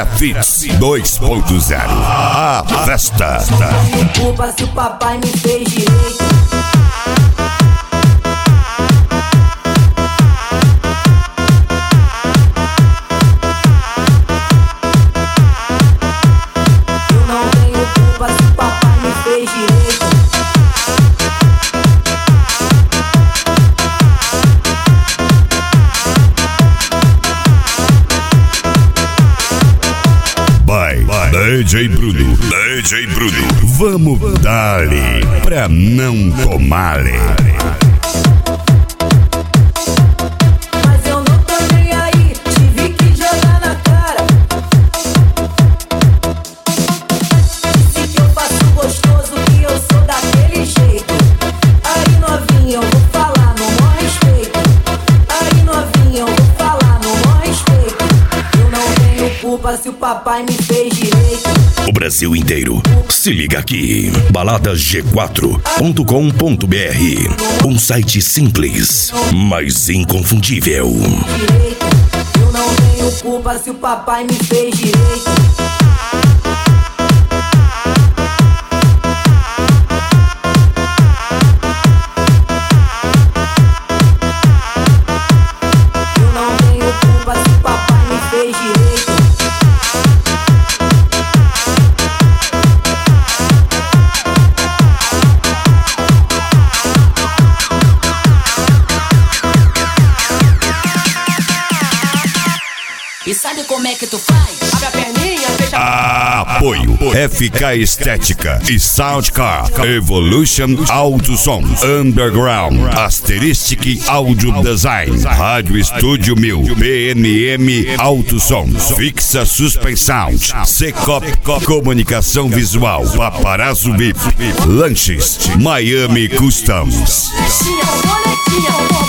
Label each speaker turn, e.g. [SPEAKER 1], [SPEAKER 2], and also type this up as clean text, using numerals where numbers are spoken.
[SPEAKER 1] Fits 2.0. A festa.
[SPEAKER 2] Culpa se o papai me fez direito. Eu não tenho culpa se o papai me fez direito.
[SPEAKER 1] DJ Bruno, DJ Bruno, vamos dar-lhe pra não tomar-lhe.
[SPEAKER 2] Mas eu não tô nem aí, tive que jogar na cara. Disse que eu faço gostoso, que eu sou daquele jeito. Aí novinha eu vou falar, no maior respeito. Aí novinha eu vou falar, no maior respeito. Eu não tenho culpa se o papai me fez direito.
[SPEAKER 1] O Brasil inteiro, se liga aqui. baladasg4.com.br. Um site simples, mas inconfundível.
[SPEAKER 2] Eu não tenho culpa se o papai me fez direito. Eu não tenho culpa se o papai me fez direito.
[SPEAKER 3] E sabe como é que tu faz? Abre a perninha, fecha a...
[SPEAKER 1] Apoio FK Estética e Soundcar Evolution Audio Sons Underground Asteristic Audio Design Rádio Estúdio 1000 PNM Audio Sons Fixa Suspensão Secop Comunicação Visual Paparazzo VIP Lanches Miami Customs.
[SPEAKER 3] Boletinha,